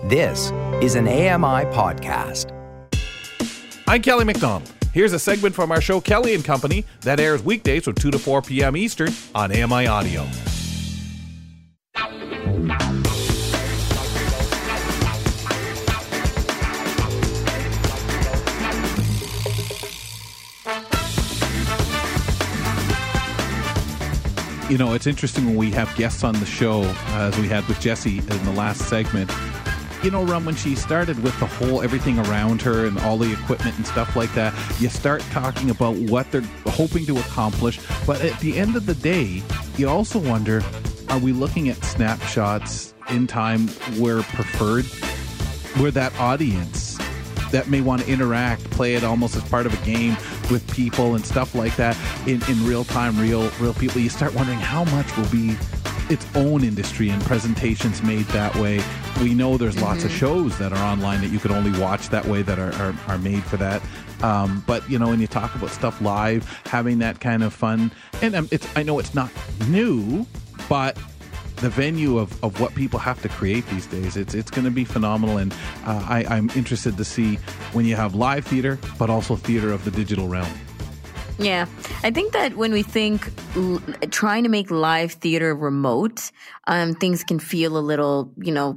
This is an AMI podcast. I'm Kelly McDonald. Here's a segment from our show Kelly and Company that airs weekdays from 2 to 4 p.m. Eastern on AMI Audio. You know, it's interesting when we have guests on the show, as we had with Jessie in the last segment. You know, Rum, when she started with the whole everything around her and all the equipment and stuff like that, you start talking about what they're hoping to accomplish. But at the end of the day, you also wonder, are we looking at snapshots in time where preferred, where that audience that may want to interact, play it almost as part of a game with people and stuff like that in real time, real people, you start wondering how much will be its own industry and presentations made that way. We know there's lots of shows that are online that you could only watch that way that are made for that. But, you know, when you talk about stuff live, having that kind of fun, and I know it's not new, but the venue of what people have to create these days, it's going to be phenomenal. And I'm interested to see when you have live theater, but also theater of the digital realm. Yeah, I think that when we think trying to make live theater remote, things can feel a little,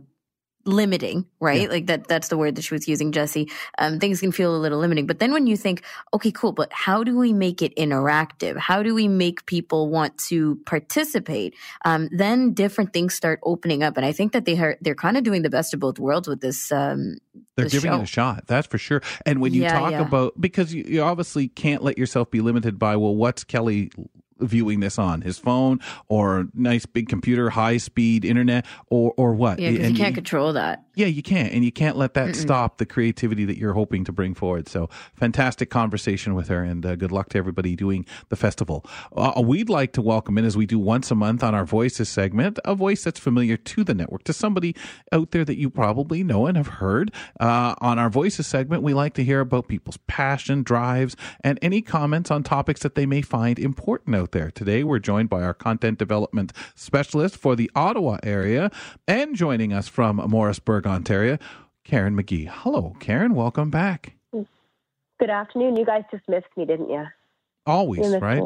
limiting, right? Yeah. Like that's the word that she was using, Jessie. Things can feel a little limiting. But then when you think, okay, cool, but how do we make it interactive? How do we make people want to participate? Then different things start opening up. And I think that they're kind of doing the best of both worlds with this. They're giving it a shot, that's for sure. And when you talk about, because you obviously can't let yourself be limited by, well, what's Kelly viewing this on his phone or nice big computer, high speed internet or what? Yeah, because you can't control that. Yeah, you can't. And you can't let that stop the creativity that you're hoping to bring forward. So fantastic conversation with her, and good luck to everybody doing the festival. We'd like to welcome in, as we do once a month on our Voices segment, a voice that's familiar to the network, to somebody out there that you probably know and have heard. On our Voices segment, we like to hear about people's passion, drives, and any comments on topics that they may find important out there. Today, we're joined by our content development specialist for the Ottawa area, and joining us from Morrisburg, Ontario, Karen McGee. Hello, Karen. Welcome back. Good afternoon. You guys just missed me, didn't you? Always, right?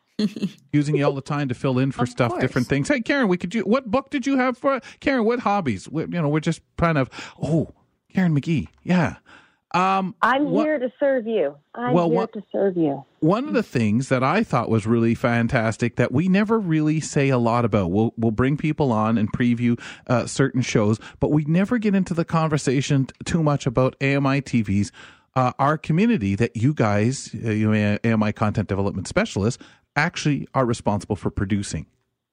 Using you all the time to fill in for stuff, different things. Hey, Karen, what book did you have for Karen? What hobbies? We're just kind of. Oh, Karen McGee. Yeah. I'm here to serve you. I'm here to serve you. One of the things that I thought was really fantastic that we never really say a lot about, we'll bring people on and preview certain shows, but we never get into the conversation too much about AMI TV's, our community that you guys, AMI content development specialists, actually are responsible for producing.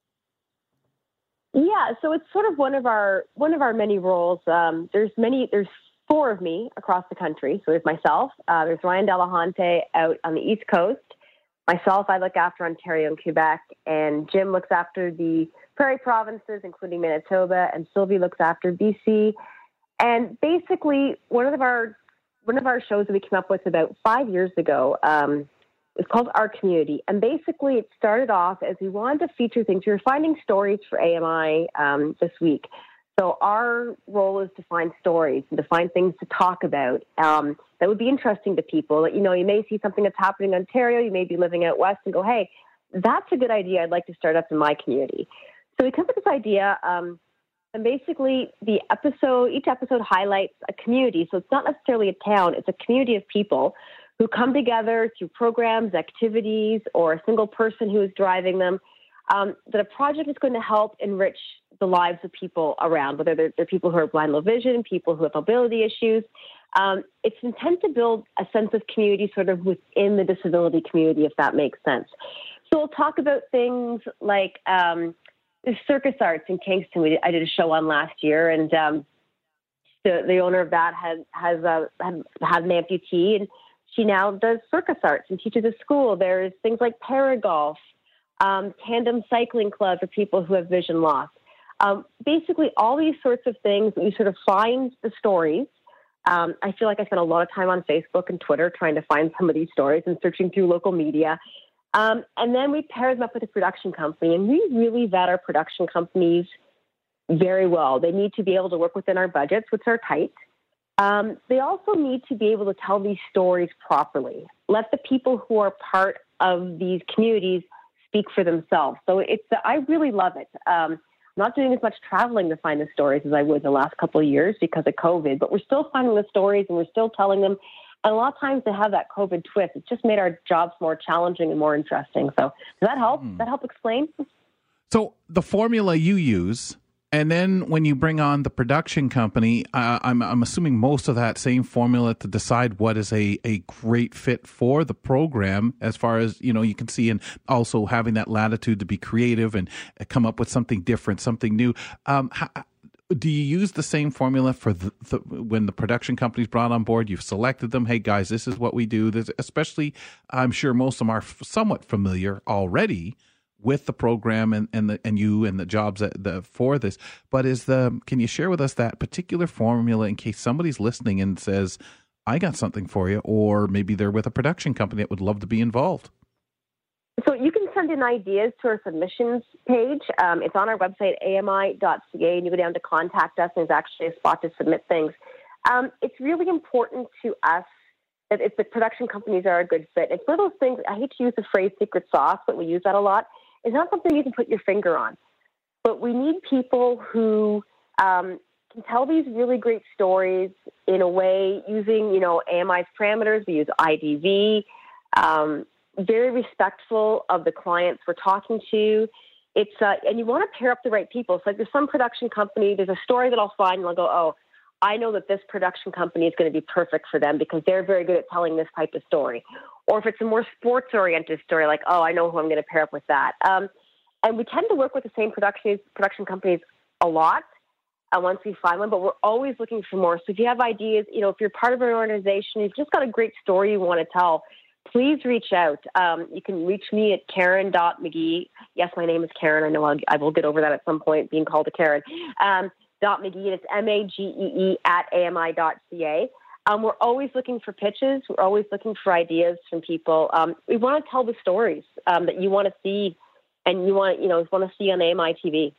Yeah, so it's sort of one of our many roles. There's 4 of me across the country. So there's myself, there's Ryan Delahunty out on the East Coast. Myself, I look after Ontario and Quebec, and Jim looks after the Prairie provinces, including Manitoba, and Sylvie looks after BC. And basically, one of our shows that we came up with about 5 years ago is called Our Community. And basically, it started off as we wanted to feature things. We were finding stories for AMI this week. So our role is to find stories and to find things to talk about that would be interesting to people. You may see something that's happening in Ontario. You may be living out west and go, hey, that's a good idea. I'd like to start up in my community. So we come up with this idea, and basically each episode highlights a community. So it's not necessarily a town. It's a community of people who come together through programs, activities, or a single person who is driving them, that a project is going to help enrich the lives of people around, whether they're people who are blind, low vision, people who have mobility issues. It's intended to build a sense of community sort of within the disability community, if that makes sense. So we'll talk about things like the Circus Arts in Kingston. I did a show on last year, and the owner of that had an amputee, and she now does circus arts and teaches at school. There's things like paragolf, tandem cycling club for people who have vision loss. Basically, all these sorts of things, we sort of find the stories. I feel like I spent a lot of time on Facebook and Twitter trying to find some of these stories and searching through local media. And then we pair them up with a production company, and we really vet our production companies very well. They need to be able to work within our budgets, which are tight. They also need to be able to tell these stories properly. Let the people who are part of these communities speak for themselves. So I really love it. I'm not doing as much traveling to find the stories as I would the last couple of years because of COVID, but we're still finding the stories and we're still telling them. And a lot of times they have that COVID twist. It's just made our jobs more challenging and more interesting. So does that help? Does that help explain? So the formula you use, and then when you bring on the production company, I'm assuming most of that same formula to decide what is a great fit for the program, as far as, you can see, and also having that latitude to be creative and come up with something different, something new. Do you use the same formula for when the production company's brought on board? You've selected them. Hey, guys, this is what we do. Especially, I'm sure most of them are somewhat familiar already with the program and you and the jobs for this. But can you share with us that particular formula in case somebody's listening and says, I got something for you, or maybe they're with a production company that would love to be involved? So you can send in ideas to our submissions page. It's on our website, ami.ca, and you go down to contact us, and there's actually a spot to submit things. It's really important to us that if the production companies are a good fit. It's one of those things, I hate to use the phrase secret sauce, but we use that a lot. It's not something you can put your finger on. But we need people who can tell these really great stories in a way using, AMI's parameters. We use IDV, very respectful of the clients we're talking to. It's and you want to pair up the right people. It's like there's some production company, there's a story that I'll find and I'll go, oh, I know that this production company is going to be perfect for them because they're very good at telling this type of story. Or if it's a more sports-oriented story, like, oh, I know who I'm going to pair up with that. And we tend to work with the same production companies a lot once we find one, but we're always looking for more. So if you have ideas, if you're part of an organization, you've just got a great story you want to tell, please reach out. You can reach me at Karen.McGee. Yes, my name is Karen. I know I will get over that at some point, being called a Karen. .McGee, and it's MAGEE at AMI.ca. We're always looking for pitches. We're always looking for ideas from people. We want to tell the stories that you want to see and you want to see on AMI TV.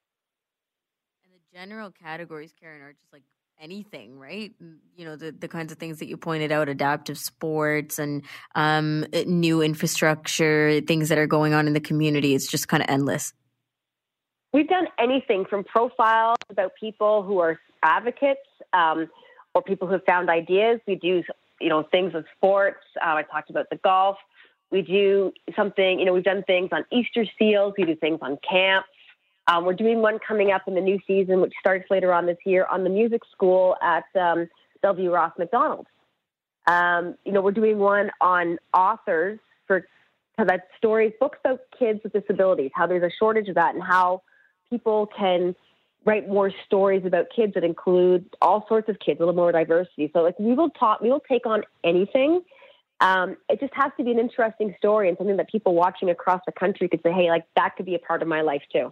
And the general categories, Karen, are just like anything, right? The kinds of things that you pointed out, adaptive sports and new infrastructure, things that are going on in the community. It's just kind of endless. We've done anything from profiles about people who are advocates or people who have found ideas. We do, things with sports. I talked about the golf. We do something, we've done things on Easter seals. We do things on camps. We're doing one coming up in the new season, which starts later on this year, on the music school at Bellevue Ross McDonald. We're doing one on authors that stories, books about kids with disabilities, how there's a shortage of that and how people can write more stories about kids that include all sorts of kids, a little more diversity. So we will take on anything. It just has to be an interesting story and something that people watching across the country could say, hey, that could be a part of my life too.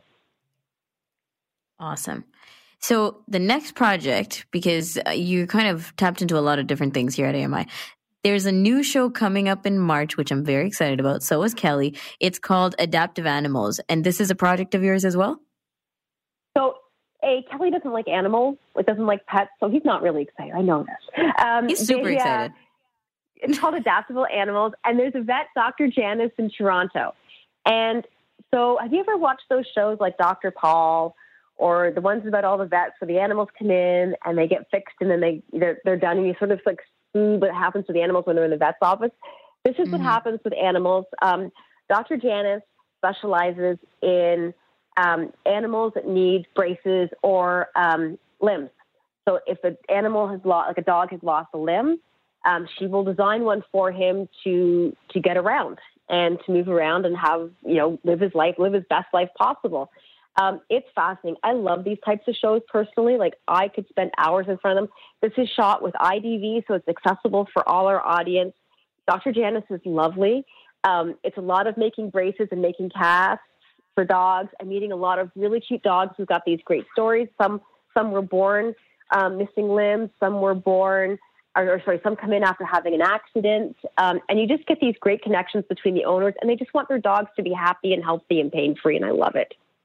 Awesome. So the next project, because you kind of tapped into a lot of different things here at AMI, there's a new show coming up in March, which I'm very excited about. So is Kelly. It's called Adaptive Animals. And this is a project of yours as well? So, Kelly doesn't like animals. It doesn't like pets. So he's not really excited. I know this. He's super excited. It's called Adaptable Animals. And there's a vet, Dr. Janice, in Toronto. And so have you ever watched those shows like Dr. Paul or the ones about all the vets where the animals come in and they get fixed and then they're done and you sort of see what happens to the animals when they're in the vet's office? This is what happens with animals. Dr. Janice specializes in animals that need braces or limbs. So if an animal has lost, like a dog has lost a limb, she will design one for him to get around and to move around and have, live his best life possible. It's fascinating. I love these types of shows personally. I could spend hours in front of them. This is shot with IDV, so it's accessible for all our audience. Dr. Janice is lovely. It's a lot of making braces and making casts for dogs and meeting a lot of really cute dogs who've got these great stories. Some were born missing limbs. Some were born, some come in after having an accident. And you just get these great connections between the owners, and they just want their dogs to be happy and healthy and pain-free, and I love it.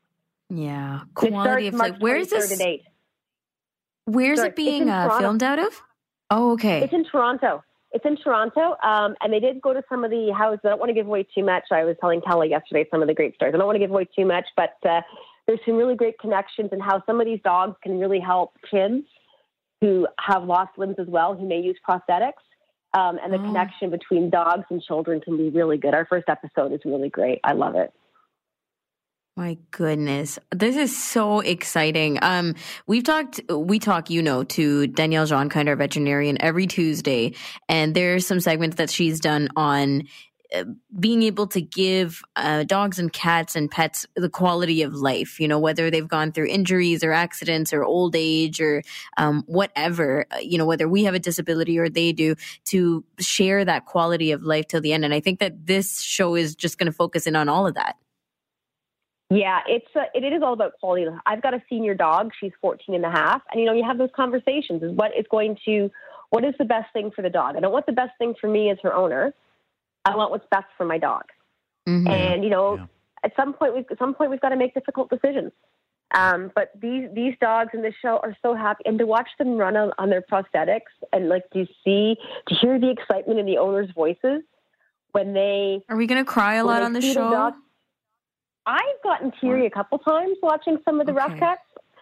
Yeah. It Quality starts of March life. Where is 23rd this? at 8. Where's Sorry, it being it's in Toronto. filmed out of? Oh, okay. It's in Toronto. And they did go to some of the houses. I don't want to give away too much. I was telling Kelly yesterday some of the great stories. I don't want to give away too much, but there's some really great connections and how some of these dogs can really help kids who have lost limbs as well, who may use prosthetics. And the connection between dogs and children can be really good. Our first episode is really great. I love it. My goodness. This is so exciting. We talk, to Danielle Jean-Kind, our veterinarian, every Tuesday. And there's some segments that she's done on being able to give dogs and cats and pets the quality of life, whether they've gone through injuries or accidents or old age or whatever, whether we have a disability or they do, to share that quality of life till the end. And I think that this show is just going to focus in on all of that. Yeah, it is all about quality. I've got a senior dog. She's 14 and a half. And, you have those conversations. What is the best thing for the dog? I don't want the best thing for me as her owner. I want what's best for my dog. Mm-hmm. And, at some point we've got to make difficult decisions. But these dogs in this show are so happy. And to watch them run on their prosthetics and to hear the excitement in the owners' voices when they... Are we going to cry a lot on the show? I've gotten teary a couple times watching some of the rough cuts.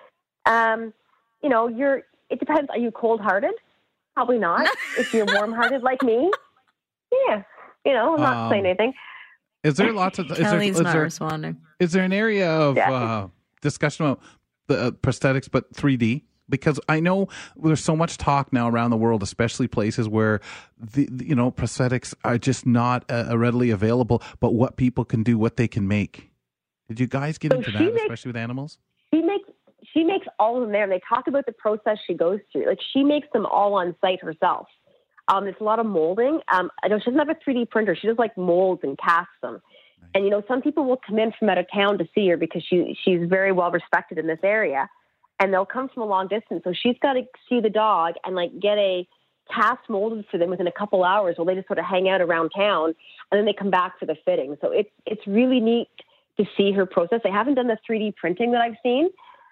It depends. Are you cold-hearted? Probably not. If you're warm-hearted like me, yeah. I'm not saying anything. Is there lots of... Kelly's not responding. Is there an area of discussion about the prosthetics, but 3D? Because I know there's so much talk now around the world, especially places where prosthetics are just not readily available, but what people can do, what they can make. Did you guys get into that, especially with animals? She makes all of them there, and they talk about the process she goes through. She makes them all on site herself. It's a lot of molding. I know she doesn't have a 3D printer. She just molds and casts them. Right. And some people will come in from out of town to see her because she's very well respected in this area, and they'll come from a long distance. So she's got to see the dog and get a cast molded for them within a couple hours, while they just sort of hang out around town, and then they come back for the fitting. So it's really neat to see her process. They haven't done the 3D printing that I've seen,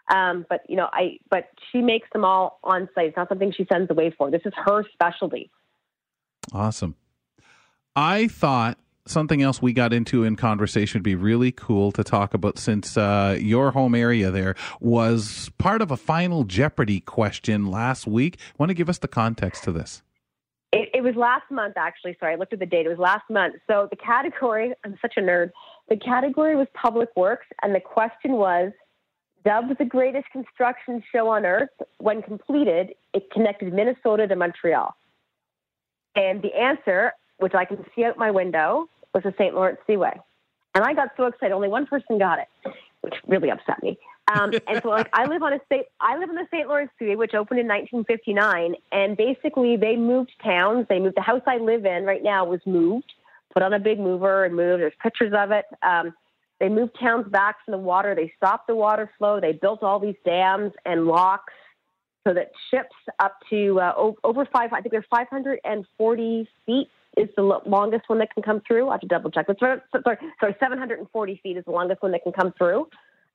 but she makes them all on site. It's not something she sends away for. This is her specialty. Awesome. I thought something else we got into in conversation would be really cool to talk about, since your home area there was part of a Final Jeopardy question last week. Want to give us the context to this? It was last month, actually. Sorry, I looked at the date. It was last month. So the category, I'm such a nerd. The category was public works, and the question was, dubbed the greatest construction show on earth, when completed, it connected Minnesota to Montreal. And the answer, which I can see out my window, was the St. Lawrence Seaway. And I got so excited. Only one person got it, which really upset me. And so I live on the St. Lawrence Seaway, which opened in 1959. And basically they moved towns. The house I live in right now was moved, put on a big mover and moved. There's pictures of it. They moved towns back from the water. They stopped the water flow. They built all these dams and locks so that ships up to over 540 feet is the longest one that can come through. I have to double check. But sorry, 740 feet is the longest one that can come through.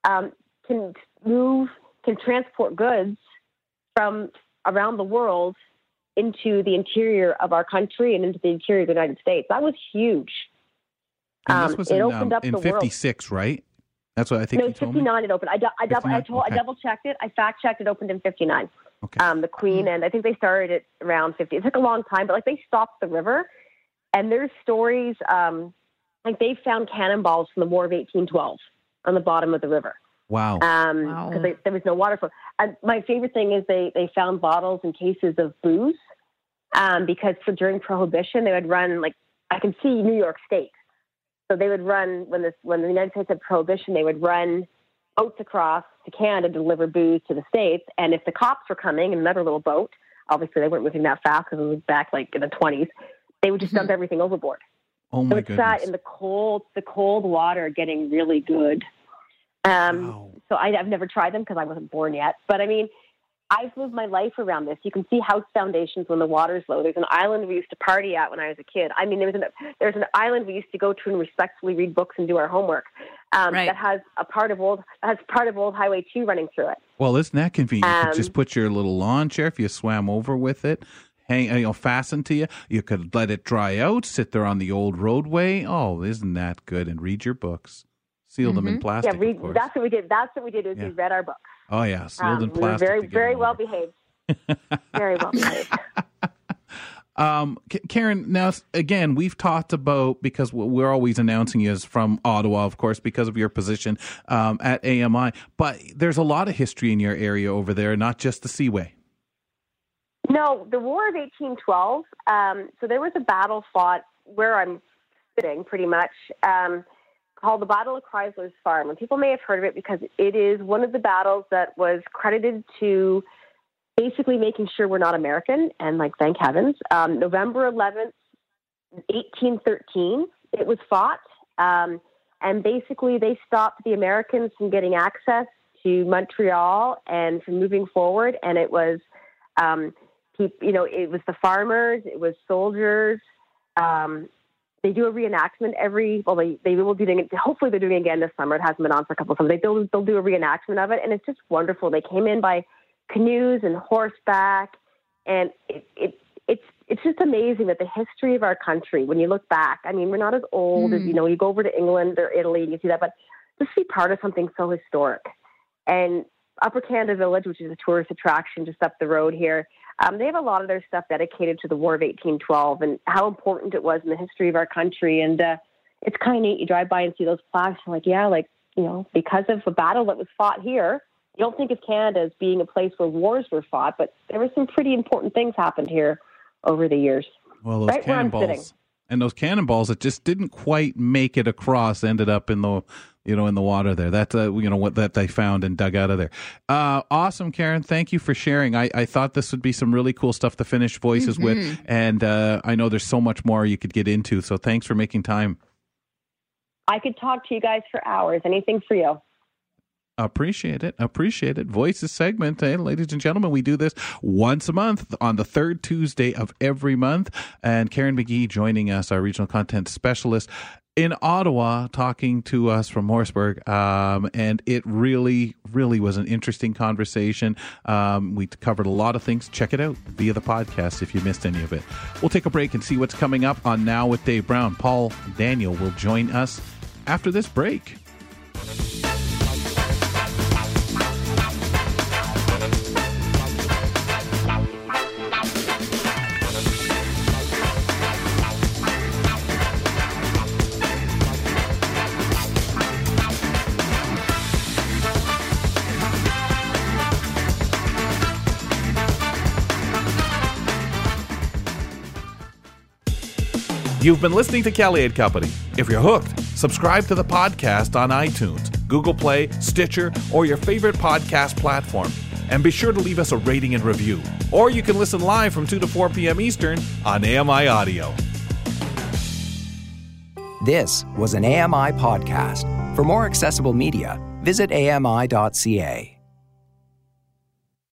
Can transport goods from around the world into the interior of our country and into the interior of the United States. That was huge. And this was it opened up in the 56, world. Right? That's what I think. No, it's 59. It opened. I double checked it. I fact checked. It opened in 59. Okay. The Queen, and I think they started it around 50. It took a long time, but they stopped the river. And there's stories they found cannonballs from the War of 1812 on the bottom of the river. Wow. Because there was no water flow. And my favorite thing is they found bottles and cases of booze because during Prohibition they would run I can see New York State. So they would run when the United States had Prohibition. They would run boats across to Canada to deliver booze to the States. And if the cops were coming in another little boat, obviously they weren't moving that fast because it was back in the 20s. They would just dump everything overboard. Oh my goodness! So it's sat in the cold water, getting really good. Wow. So I've never tried them because I wasn't born yet. But I've lived my life around this. You can see house foundations when the water's low. There's an island we used to party at when I was a kid. There's an island we used to go to and respectfully read books and do our homework. that has part of old Highway 2 running through it. Well, isn't that convenient? You could just put your little lawn chair, if you swam over with it, fastened to you. You could let it dry out, sit there on the old roadway. Oh, isn't that good? And read your books. Seal them in plastic, of course. That's what we did. We read our books. Oh, yeah, sealed in plastic. We were very well behaved. Very well behaved. Karen, now, again, we've talked about, because we're always announcing you as from Ottawa, of course, because of your position at AMI, but there's a lot of history in your area over there, not just the Seaway. No, the War of 1812, so there was a battle fought where I'm sitting, pretty much, called the Battle of Chrysler's Farm. And people may have heard of it because it is one of the battles that was credited to basically making sure we're not American, and thank heavens. November 11th, 1813, it was fought. And basically they stopped the Americans from getting access to Montreal and from moving forward. And it was, it was the farmers, it was soldiers. They do a reenactment they will do it. Hopefully they're doing it again this summer. It hasn't been on for a couple of summers. They'll do a reenactment of it. And it's just wonderful. They came in by canoes and horseback, and it's just amazing that the history of our country, when you look back, I mean, we're not as old as, you go over to England or Italy and you see that, but just to be part of something so historic. And Upper Canada Village, which is a tourist attraction just up the road here, they have a lot of their stuff dedicated to the War of 1812 and how important it was in the history of our country. And it's kind of neat. You drive by and see those plaques, and because of a battle that was fought here. You don't think of Canada as being a place where wars were fought, but there were some pretty important things happened here over the years. Well, those cannonballs and those cannonballs that just didn't quite make it across ended up in the water there. That's what that they found and dug out of there. Awesome, Karen. Thank you for sharing. I thought this would be some really cool stuff to finish Voices with, and I know there's so much more you could get into. So thanks for making time. I could talk to you guys for hours. Anything for you. Appreciate it. Voices segment. Hey, ladies and gentlemen, we do this once a month on the third Tuesday of every month. And Karen McGee joining us, our regional content specialist in Ottawa, talking to us from Morrisburg. And it really, really was an interesting conversation. We covered a lot of things. Check it out via the podcast if you missed any of it. We'll take a break and see what's coming up on Now with Dave Brown. Paul Daniel will join us after this break. You've been listening to Kelly & Company. If you're hooked, subscribe to the podcast on iTunes, Google Play, Stitcher, or your favorite podcast platform. And be sure to leave us a rating and review. Or you can listen live from 2 to 4 p.m. Eastern on AMI Audio. This was an AMI podcast. For more accessible media, visit ami.ca.